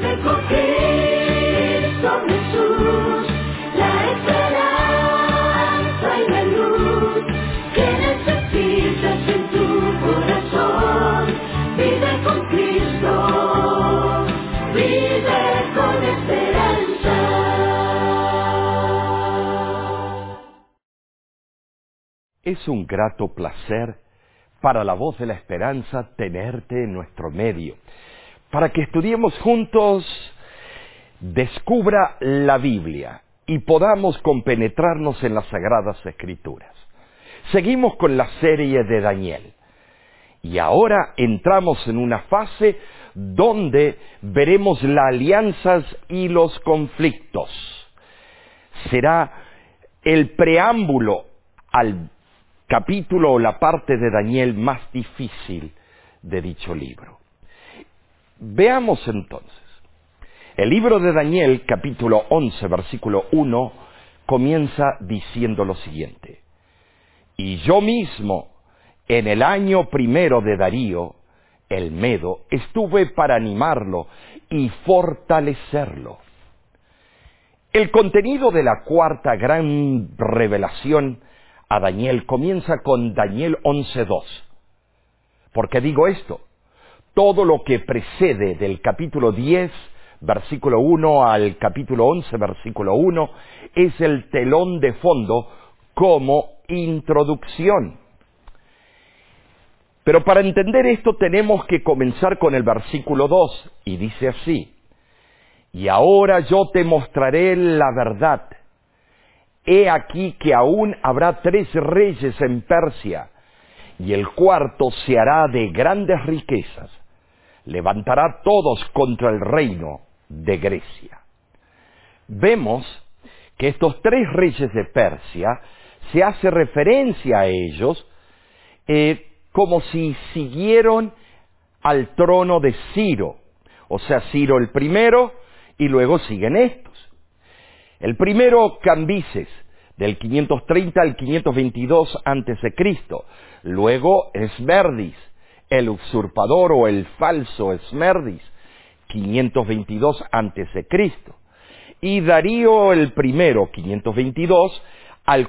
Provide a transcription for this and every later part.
Vive con Cristo Jesús, la esperanza y la luz que necesitas en tu corazón. Vive con Cristo, vive con esperanza. Es un grato placer para la voz de la esperanza tenerte en nuestro medio, para que estudiemos juntos, descubra la Biblia y podamos compenetrarnos en las Sagradas Escrituras. Seguimos con la serie de Daniel y ahora entramos en una fase donde veremos las alianzas y los conflictos. Será el preámbulo al capítulo o la parte de Daniel más difícil de dicho libro. Veamos entonces. El libro de Daniel, capítulo 11, versículo 1, comienza diciendo lo siguiente: Y yo mismo, en el año primero de Darío, el Medo, estuve para animarlo y fortalecerlo. El contenido de la cuarta gran revelación a Daniel comienza con Daniel 11:2. ¿Por qué digo esto? Todo lo que precede del capítulo 10, versículo 1 al capítulo 11, versículo 1, es el telón de fondo como introducción. Pero para entender esto tenemos que comenzar con el versículo 2, y dice así: Y ahora yo te mostraré la verdad. He aquí que aún habrá 3 reyes en Persia, y el cuarto se hará de grandes riquezas. Levantará todos contra el reino de Grecia. Vemos que estos 3 reyes de Persia, se hace referencia a ellos como si siguieron al trono de Ciro. O sea, Ciro el primero y luego siguen estos. El primero, Cambises, del 530 al 522 a.C. Luego, Esmerdis, el usurpador o el falso Esmerdis, 522 a.C. Y Darío el primero, 522 al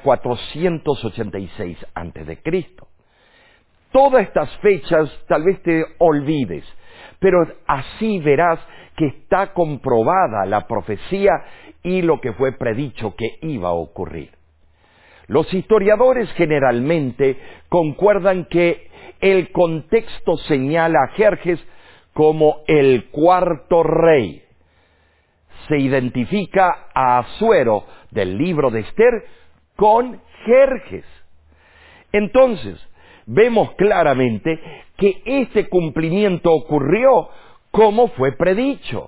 486 a.C. Todas estas fechas tal vez te olvides, pero así verás que está comprobada la profecía y lo que fue predicho que iba a ocurrir. Los historiadores generalmente concuerdan que el contexto señala a Jerjes como el cuarto rey. Se identifica a Asuero del libro de Esther con Jerjes. Entonces, vemos claramente que este cumplimiento ocurrió como fue predicho.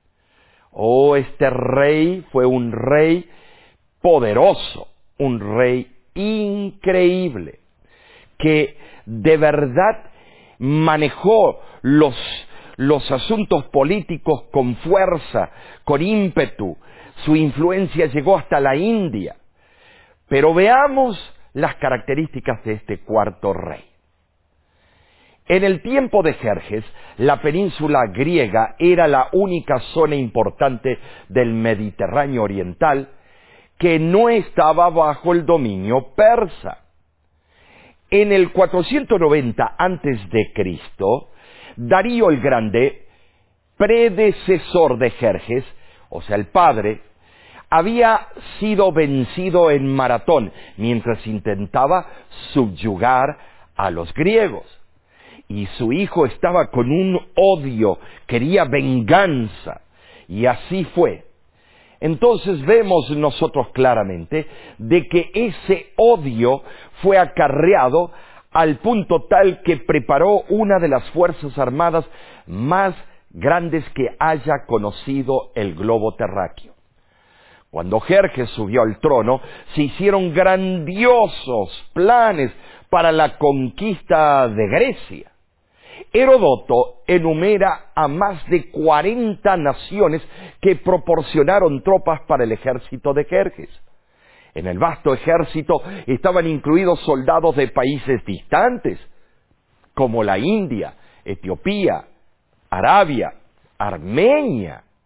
Oh, este rey fue un rey poderoso, un rey increíble, que de verdad manejó los asuntos políticos con fuerza, con ímpetu. Su influencia llegó hasta la India. Pero veamos las características de este cuarto rey. En el tiempo de Jerjes, la península griega era la única zona importante del Mediterráneo oriental que no estaba bajo el dominio persa. En el 490 a.C., Darío el Grande, predecesor de Jerjes, o sea, el padre, había sido vencido en Maratón mientras intentaba subyugar a los griegos. Y su hijo estaba con un odio, quería venganza, y así fue. Entonces vemos nosotros claramente de que ese odio fue acarreado al punto tal que preparó una de las fuerzas armadas más grandes que haya conocido el globo terráqueo. Cuando Jerjes subió al trono, se hicieron grandiosos planes para la conquista de Grecia. Heródoto enumera a más de 40 naciones que proporcionaron tropas para el ejército de Jerjes. En el vasto ejército estaban incluidos soldados de países distantes, como la India, Etiopía, Arabia, Armenia,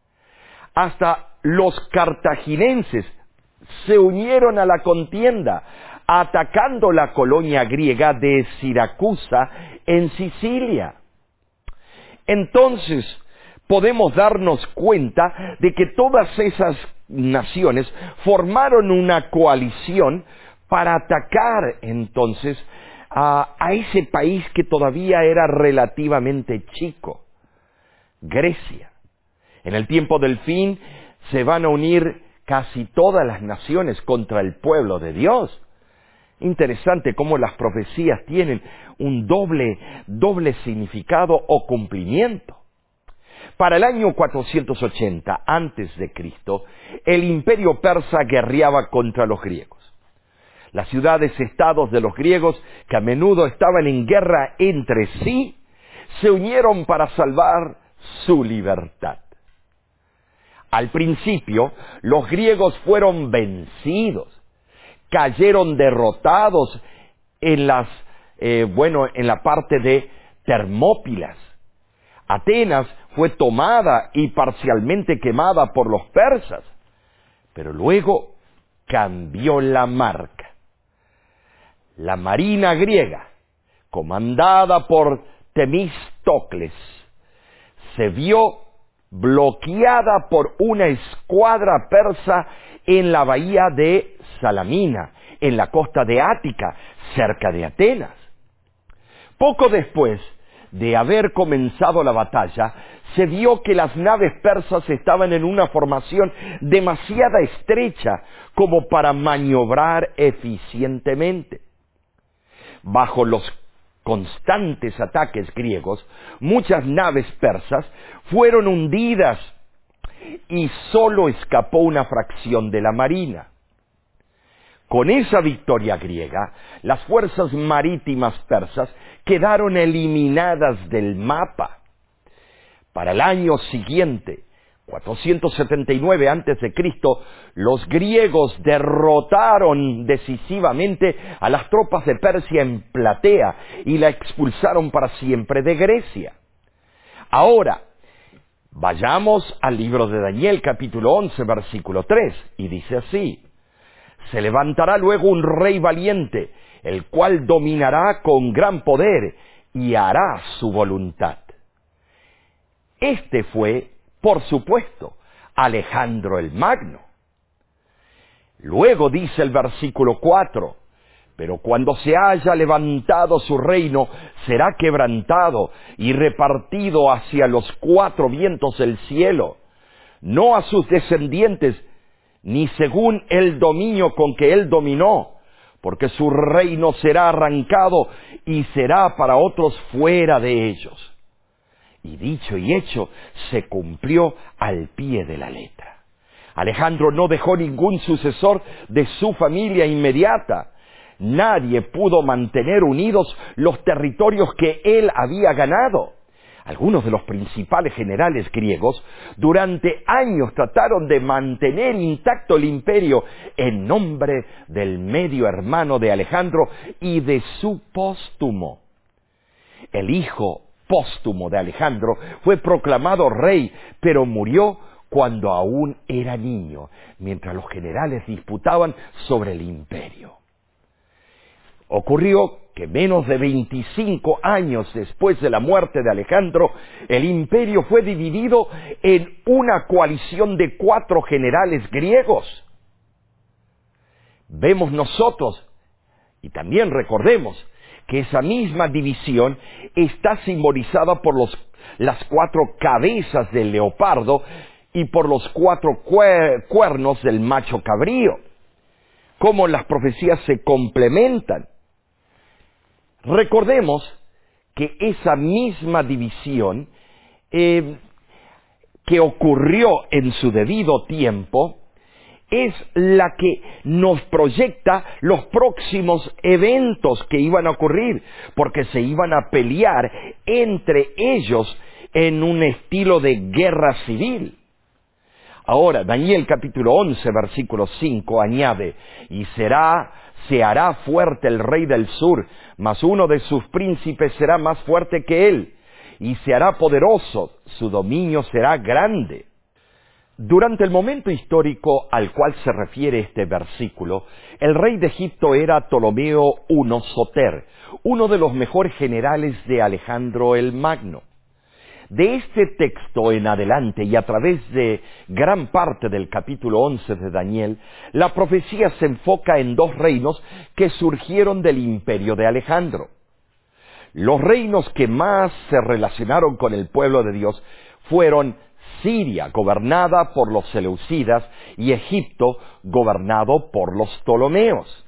hasta los cartaginenses se unieron a la contienda, atacando la colonia griega de Siracusa en Sicilia. Entonces, podemos darnos cuenta de que todas esas naciones formaron una coalición para atacar entonces a ese país que todavía era relativamente chico, Grecia. En el tiempo del fin se van a unir casi todas las naciones contra el pueblo de Dios. Interesante cómo las profecías tienen un doble significado o cumplimiento. Para el año 480 antes de Cristo, el imperio persa guerreaba contra los griegos. Las ciudades-estados de los griegos, que a menudo estaban en guerra entre sí, se unieron para salvar su libertad. Al principio, los griegos fueron vencidos, cayeron derrotados en la parte de Termópilas. Atenas fue tomada y parcialmente quemada por los persas, pero luego cambió la marca. La marina griega, comandada por Temístocles, se vio bloqueada por una escuadra persa en la bahía de Salamina, en la costa de Ática, cerca de Atenas. Poco después de haber comenzado la batalla, se vio que las naves persas estaban en una formación demasiado estrecha como para maniobrar eficientemente. Bajo los constantes ataques griegos, muchas naves persas fueron hundidas y solo escapó una fracción de la marina. Con esa victoria griega, las fuerzas marítimas persas quedaron eliminadas del mapa. Para el año siguiente, 479 a.C., los griegos derrotaron decisivamente a las tropas de Persia en Platea y la expulsaron para siempre de Grecia. Ahora, vayamos al libro de Daniel, capítulo 11, versículo 3, y dice así: se levantará luego un rey valiente, el cual dominará con gran poder y hará su voluntad. Este fue, por supuesto, Alejandro el Magno. Luego dice el versículo 4, pero cuando se haya levantado su reino, será quebrantado y repartido hacia los cuatro vientos del cielo, no a sus descendientes, ni según el dominio con que él dominó, porque su reino será arrancado y será para otros fuera de ellos. Y dicho y hecho, se cumplió al pie de la letra. Alejandro no dejó ningún sucesor de su familia inmediata. Nadie pudo mantener unidos los territorios que él había ganado. Algunos de los principales generales griegos durante años trataron de mantener intacto el imperio en nombre del medio hermano de Alejandro y de su póstumo. El hijo póstumo de Alejandro fue proclamado rey, pero murió cuando aún era niño, mientras los generales disputaban sobre el imperio. Ocurrió que menos de 25 años después de la muerte de Alejandro, el imperio fue dividido en una coalición de 4 generales griegos. Vemos nosotros, y también recordemos, que esa misma división está simbolizada por las 4 cabezas del leopardo y por los 4 cuernos del macho cabrío. Cómo las profecías se complementan. Recordemos que esa misma división que ocurrió en su debido tiempo es la que nos proyecta los próximos eventos que iban a ocurrir, porque se iban a pelear entre ellos en un estilo de guerra civil. Ahora, Daniel capítulo 11, versículo 5 añade: y se hará fuerte el rey del sur, mas uno de sus príncipes será más fuerte que él, y se hará poderoso, su dominio será grande. Durante el momento histórico al cual se refiere este versículo, el rey de Egipto era Ptolomeo I Soter, uno de los mejores generales de Alejandro el Magno. De este texto en adelante y a través de gran parte del capítulo 11 de Daniel, la profecía se enfoca en dos reinos que surgieron del imperio de Alejandro. Los reinos que más se relacionaron con el pueblo de Dios fueron Siria, gobernada por los seleucidas, y Egipto, gobernado por los ptolomeos.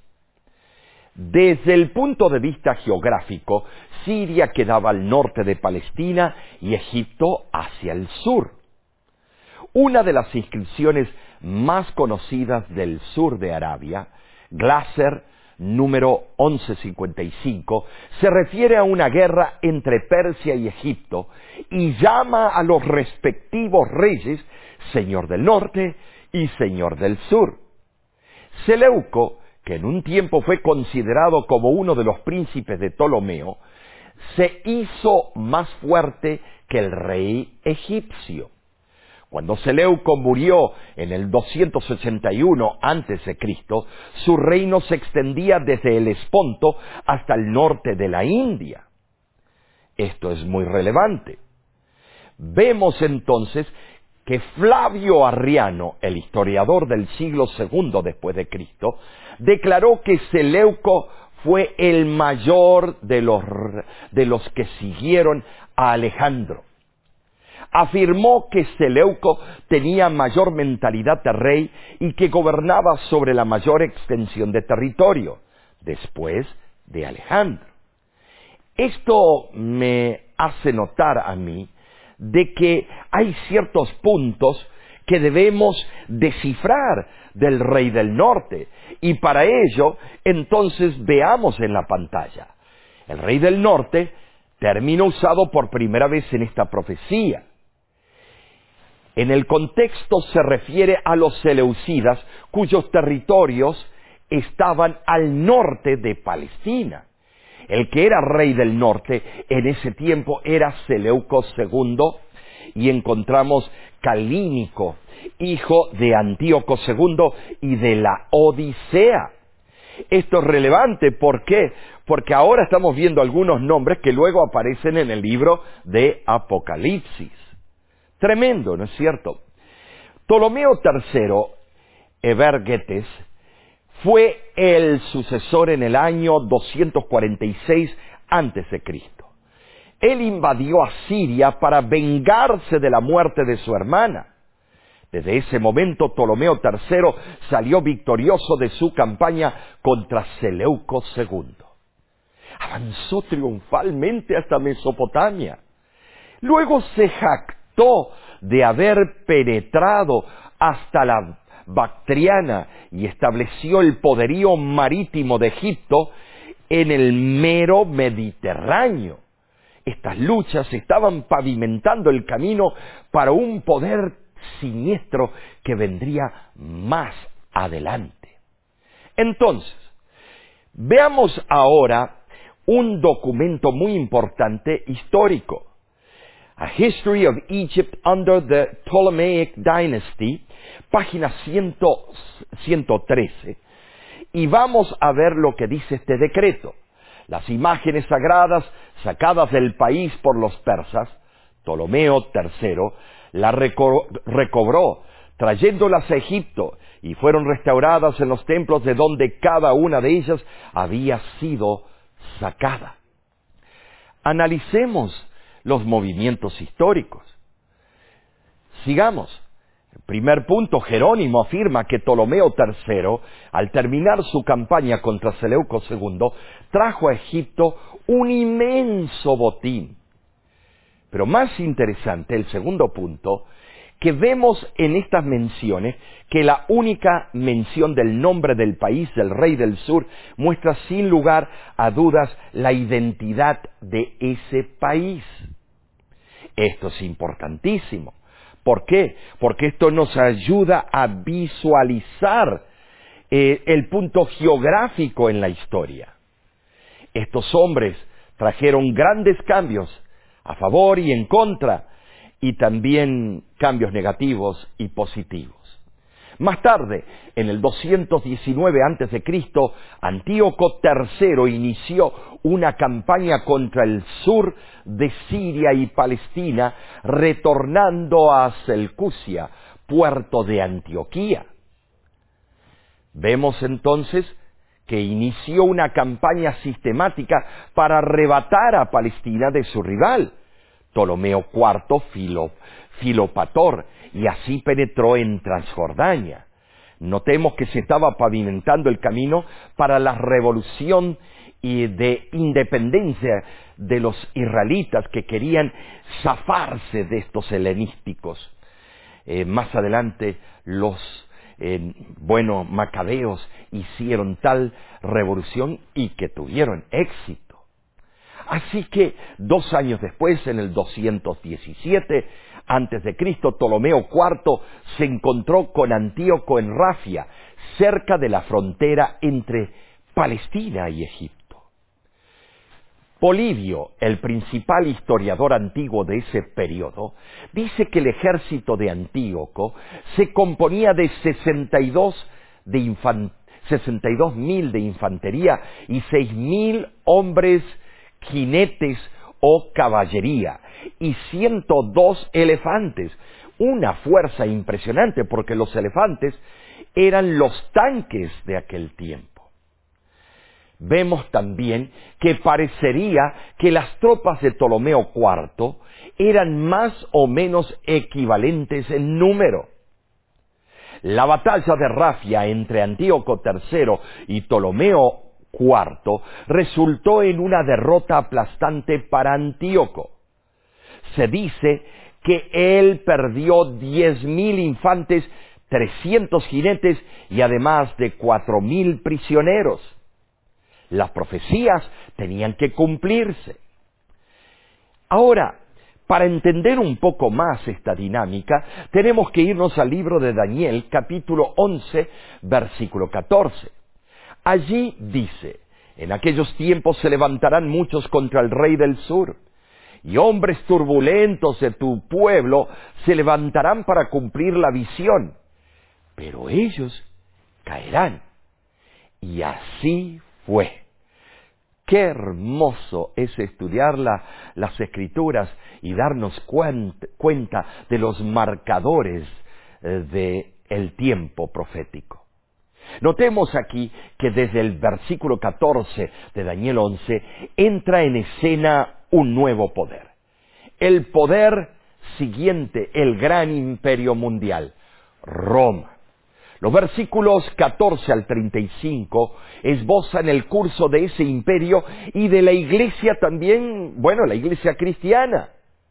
Desde el punto de vista geográfico, Siria quedaba al norte de Palestina y Egipto hacia el sur. Una de las inscripciones más conocidas del sur de Arabia, Glaser número 1155, se refiere a una guerra entre Persia y Egipto y llama a los respectivos reyes señor del norte y señor del sur. Seleuco, que en un tiempo fue considerado como uno de los príncipes de Ptolomeo, se hizo más fuerte que el rey egipcio. Cuando Seleuco murió en el 281 a.C., su reino se extendía desde el Esponto hasta el norte de la India. Esto es muy relevante. Vemos entonces que Flavio Arriano, el historiador del siglo II después de Cristo, declaró que Seleuco fue el mayor de los que siguieron a Alejandro. Afirmó que Seleuco tenía mayor mentalidad de rey y que gobernaba sobre la mayor extensión de territorio, después de Alejandro. Esto me hace notar a mí de que hay ciertos puntos que debemos descifrar del rey del norte, y para ello, entonces veamos en la pantalla. El rey del norte, término usado por primera vez en esta profecía. En el contexto se refiere a los seleucidas, cuyos territorios estaban al norte de Palestina. El que era rey del norte en ese tiempo era Seleuco II, y encontramos Calínico, hijo de Antíoco II y de la Odisea. Esto es relevante, ¿por qué? Porque ahora estamos viendo algunos nombres que luego aparecen en el libro de Apocalipsis. Tremendo, ¿no es cierto? Ptolomeo III, Evergetes, fue el sucesor en el año 246 a.C. Él invadió a Siria para vengarse de la muerte de su hermana. Desde ese momento Ptolomeo III salió victorioso de su campaña contra Seleuco II. Avanzó triunfalmente hasta Mesopotamia. Luego se jactó de haber penetrado hasta la Bactriana y estableció el poderío marítimo de Egipto en el mero Mediterráneo. Estas luchas estaban pavimentando el camino para un poder siniestro que vendría más adelante. Entonces, veamos ahora un documento muy importante histórico. A History of Egypt under the Ptolemaic Dynasty, página 113, y vamos a ver lo que dice este decreto. Las imágenes sagradas sacadas del país por los persas, Ptolomeo III, las recobró, trayéndolas a Egipto, y fueron restauradas en los templos de donde cada una de ellas había sido sacada. Analicemos los movimientos históricos. Sigamos. El primer punto, Jerónimo afirma que Ptolomeo III, al terminar su campaña contra Seleuco II, trajo a Egipto un inmenso botín. Pero más interesante, el segundo punto, que vemos en estas menciones que la única mención del nombre del país del rey del sur muestra sin lugar a dudas la identidad de ese país. Esto es importantísimo. ¿Por qué? Porque esto nos ayuda a visualizar el punto geográfico en la historia. Estos hombres trajeron grandes cambios a favor y en contra y también cambios negativos y positivos. Más tarde, en el 219 a.C., Antíoco III inició una campaña contra el sur de Siria y Palestina, retornando a Seleucia, puerto de Antioquía. Vemos entonces que inició una campaña sistemática para arrebatar a Palestina de su rival, Ptolomeo IV Filopator, y así penetró en Transjordania. Notemos que se estaba pavimentando el camino para la revolución y de independencia de los israelitas que querían zafarse de estos helenísticos. Más adelante los macabeos hicieron tal revolución y que tuvieron éxito. Así que 2 años después, en el 217 a.C., Ptolomeo IV se encontró con Antíoco en Rafia, cerca de la frontera entre Palestina y Egipto. Polibio, el principal historiador antiguo de ese periodo, dice que el ejército de Antíoco se componía de 62.000 de infantería y 6.000 hombres jinetes o caballería y 102 elefantes. Una fuerza impresionante porque los elefantes eran los tanques de aquel tiempo. Vemos también que parecería que las tropas de Ptolomeo IV eran más o menos equivalentes en número. La batalla de Rafia entre Antíoco III y Ptolomeo IV resultó en una derrota aplastante para Antíoco. Se dice que él perdió 10.000 infantes, 300 jinetes y además de 4.000 prisioneros. Las profecías tenían que cumplirse. Ahora, para entender un poco más esta dinámica, tenemos que irnos al libro de Daniel, capítulo 11, versículo 14. Allí dice: en aquellos tiempos se levantarán muchos contra el rey del sur, y hombres turbulentos de tu pueblo se levantarán para cumplir la visión, pero ellos caerán. Y así fue. Qué hermoso es estudiar las Escrituras y darnos cuenta de los marcadores del tiempo profético. Notemos aquí que desde el versículo 14 de Daniel 11 entra en escena un nuevo poder. El poder siguiente, el gran imperio mundial, Roma. Los versículos 14 al 35 esbozan el curso de ese imperio y de la iglesia también, la iglesia cristiana.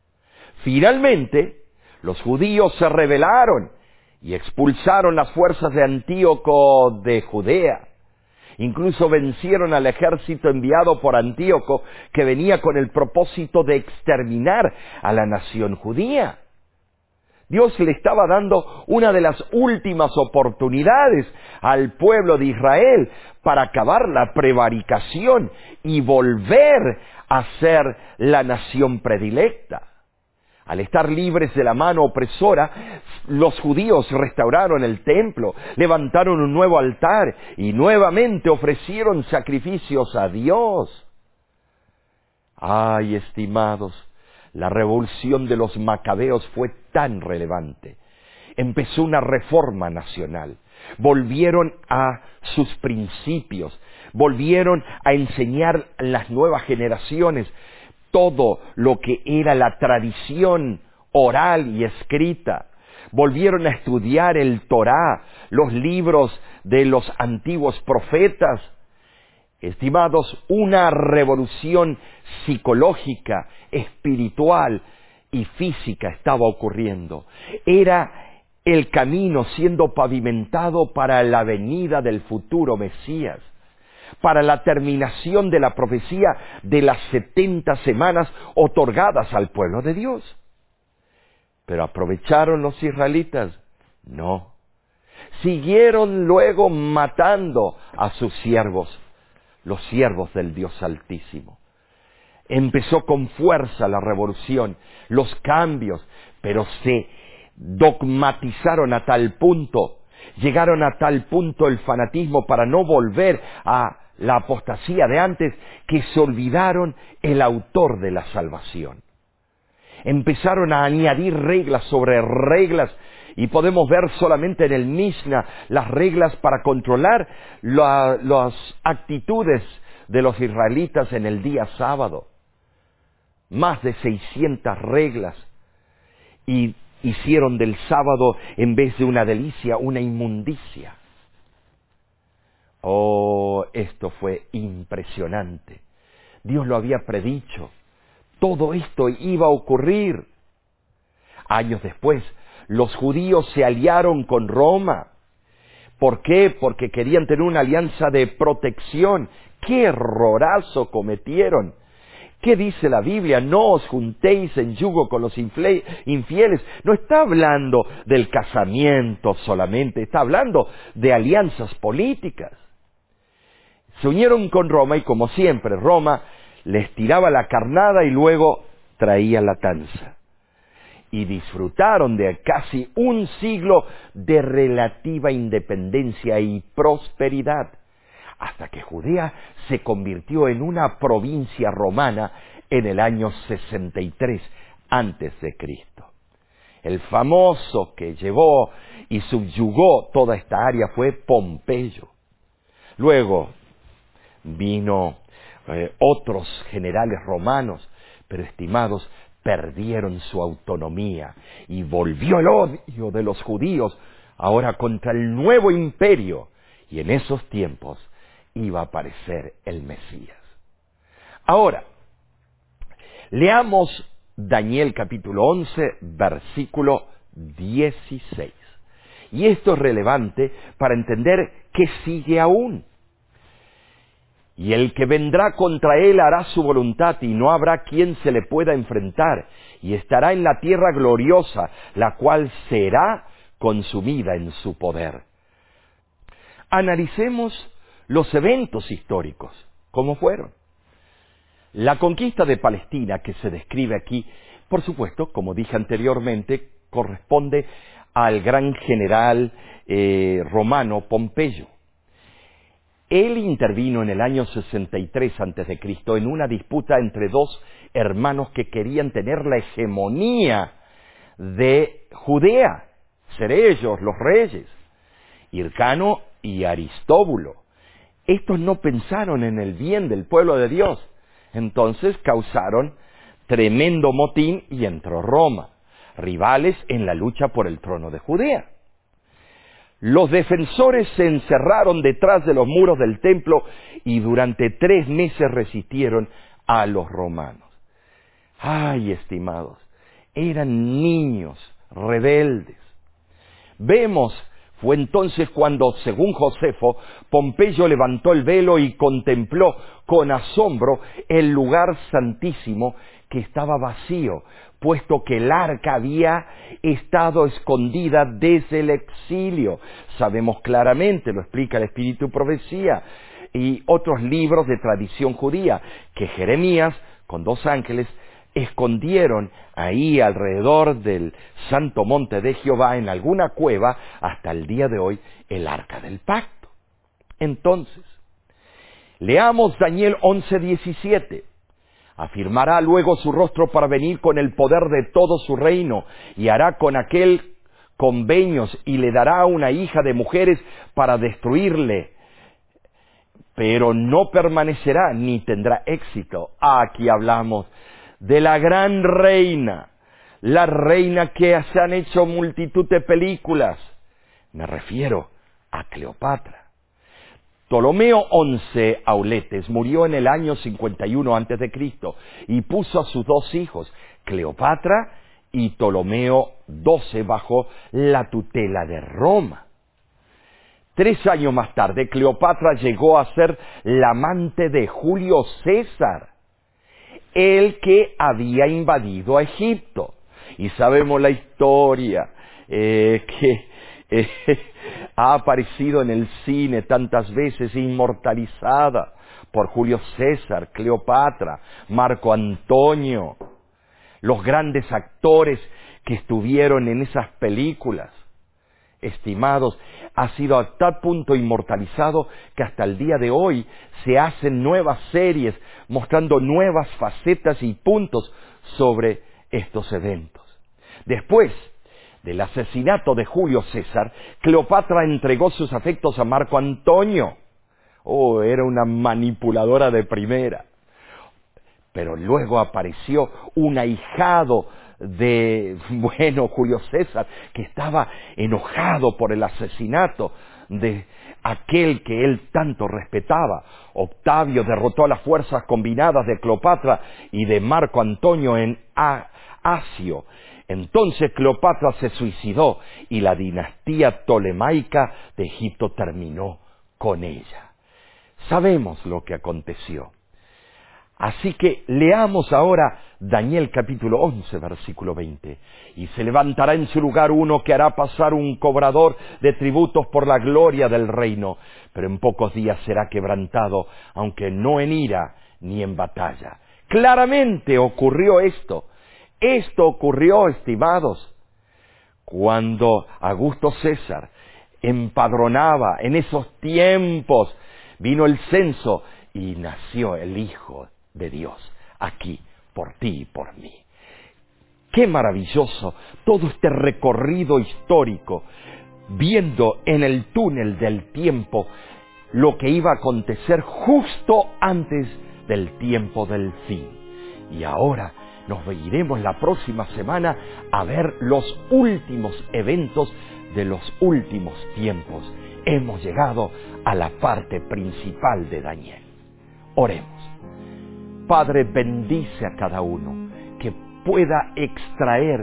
Finalmente, los judíos se rebelaron y expulsaron las fuerzas de Antíoco de Judea. Incluso vencieron al ejército enviado por Antíoco, que venía con el propósito de exterminar a la nación judía. Dios le estaba dando una de las últimas oportunidades al pueblo de Israel para acabar la prevaricación y volver a ser la nación predilecta. Al estar libres de la mano opresora, los judíos restauraron el templo, levantaron un nuevo altar y nuevamente ofrecieron sacrificios a Dios. Ay, estimados, la revolución de los macabeos fue tan relevante. Empezó una reforma nacional. Volvieron a sus principios. Volvieron a enseñar a las nuevas generaciones todo lo que era la tradición oral y escrita. Volvieron a estudiar el Torá, los libros de los antiguos profetas. Estimados, una revolución psicológica, espiritual y física estaba ocurriendo. Era el camino siendo pavimentado para la venida del futuro Mesías, para la terminación de la profecía de las 70 semanas otorgadas al pueblo de Dios. ¿Pero aprovecharon los israelitas? No. Siguieron luego matando a sus siervos, los siervos del Dios Altísimo. Empezó con fuerza la revolución, los cambios, pero se dogmatizaron a tal punto, llegaron a tal punto el fanatismo para no volver a la apostasía de antes, que se olvidaron el autor de la salvación. Empezaron a añadir reglas sobre reglas, y podemos ver solamente en el Mishnah las reglas para controlar las actitudes de los israelitas en el día sábado. Más de 600 reglas, y hicieron del sábado, en vez de una delicia, una inmundicia. Oh, esto fue impresionante. Dios lo había predicho. Todo esto iba a ocurrir. Años después, los judíos se aliaron con Roma. ¿Por qué? Porque querían tener una alianza de protección. ¡Qué errorazo cometieron! ¿Qué dice la Biblia? No os juntéis en yugo con los infieles. No está hablando del casamiento solamente, está hablando de alianzas políticas. Se unieron con Roma y, como siempre, Roma les tiraba la carnada y luego traía la tanza. Y disfrutaron de casi un siglo de relativa independencia y prosperidad, hasta que Judea se convirtió en una provincia romana en el año 63 antes de Cristo. El famoso que llevó y subyugó toda esta área fue Pompeyo. Luego vino otros generales romanos, pero, estimados, perdieron su autonomía y volvió el odio de los judíos ahora contra el nuevo imperio, y en esos tiempos iba a aparecer el Mesías. Ahora, leamos Daniel capítulo 11, versículo 16. Y esto es relevante para entender que sigue aún. Y el que vendrá contra él hará su voluntad, y no habrá quien se le pueda enfrentar, y estará en la tierra gloriosa, la cual será consumida en su poder. Analicemos los eventos históricos, ¿cómo fueron? La conquista de Palestina, que se describe aquí, por supuesto, como dije anteriormente, corresponde al gran general romano Pompeyo. Él intervino en el año 63 a.C. en una disputa entre dos hermanos que querían tener la hegemonía de Judea, ser ellos los reyes, Hircano y Aristóbulo. Estos no pensaron en el bien del pueblo de Dios, entonces causaron tremendo motín y entró Roma, rivales en la lucha por el trono de Judea. Los defensores se encerraron detrás de los muros del templo y durante 3 meses resistieron a los romanos. ¡Ay, estimados! Eran niños rebeldes. Fue entonces cuando, según Josefo, Pompeyo levantó el velo y contempló con asombro el lugar santísimo, que estaba vacío, puesto que el arca había estado escondida desde el exilio. Sabemos claramente, lo explica el Espíritu y Profecía y otros libros de tradición judía, que Jeremías, con 2 ángeles, escondieron ahí alrededor del santo monte de Jehová, en alguna cueva, hasta el día de hoy, el arca del pacto. Entonces, leamos Daniel 11:17. Afirmará luego su rostro para venir con el poder de todo su reino, y hará con aquel convenios, y le dará una hija de mujeres para destruirle, pero no permanecerá ni tendrá éxito. Aquí hablamos de la gran reina, la reina que se han hecho multitud de películas. Me refiero a Cleopatra. Ptolomeo XI Auletes murió en el año 51 a.C. y puso a sus 2 hijos, Cleopatra y Ptolomeo XII, bajo la tutela de Roma. 3 años más tarde, Cleopatra llegó a ser la amante de Julio César, el que había invadido a Egipto. Y sabemos la historia, que ha aparecido en el cine tantas veces, inmortalizada por Julio César, Cleopatra, Marco Antonio, los grandes actores que estuvieron en esas películas. Estimados, ha sido a tal punto inmortalizado que hasta el día de hoy se hacen nuevas series mostrando nuevas facetas y puntos sobre estos eventos. Después del asesinato de Julio César, Cleopatra entregó sus afectos a Marco Antonio. Oh, era una manipuladora de primera. Pero luego apareció un ahijado de, Julio César, que estaba enojado por el asesinato de aquel que él tanto respetaba. Octavio derrotó a las fuerzas combinadas de Cleopatra y de Marco Antonio en Asió. Entonces Cleopatra se suicidó y la dinastía tolemaica de Egipto terminó con ella. Sabemos lo que aconteció. Así que leamos ahora Daniel capítulo 11, versículo 20. Y se levantará en su lugar uno que hará pasar un cobrador de tributos por la gloria del reino, pero en pocos días será quebrantado, aunque no en ira ni en batalla. Claramente ocurrió esto. Esto ocurrió, estimados, cuando Augusto César empadronaba. En esos tiempos vino el censo y nació el Hijo de Dios, aquí, por ti y por mí. ¡Qué maravilloso todo este recorrido histórico, viendo en el túnel del tiempo lo que iba a acontecer justo antes del tiempo del fin! Y ahora nos iremos la próxima semana a ver los últimos eventos de los últimos tiempos. Hemos llegado a la parte principal de Daniel. Oremos. Padre, bendice a cada uno que pueda extraer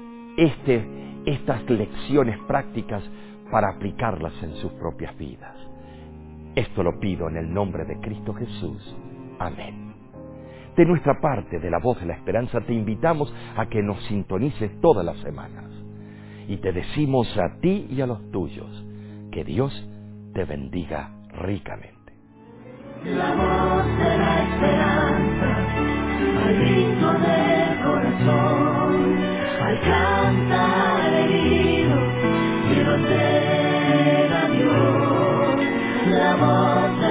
estas lecciones prácticas para aplicarlas en sus propias vidas. Esto lo pido en el nombre de Cristo Jesús. Amén. De nuestra parte, de la Voz de la Esperanza, te invitamos a que nos sintonices todas las semanas. Y te decimos a ti y a los tuyos, que Dios te bendiga ricamente. La voz de la esperanza, al grito del corazón, alcanza al herido y lo entrega a Dios. La voz